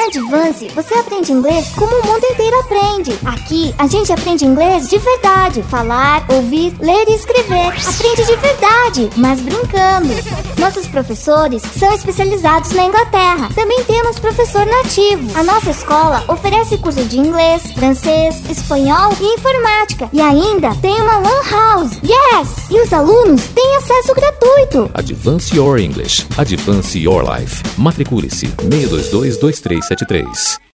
Na Advance, você aprende inglês como o mundo inteiro aprende. Aqui, a gente aprende inglês de verdade. Falar, ouvir, ler e escrever. Aprende de verdade, mas brincando. Nossos professores são especializados na Inglaterra. Também temos professor nativo. A nossa escola oferece curso de inglês, francês, espanhol e informática. E ainda tem uma Lan House. Yes! E os alunos têm acesso gratuito. Advance Your English. Advance Your Life. Matricule-se 622-2373.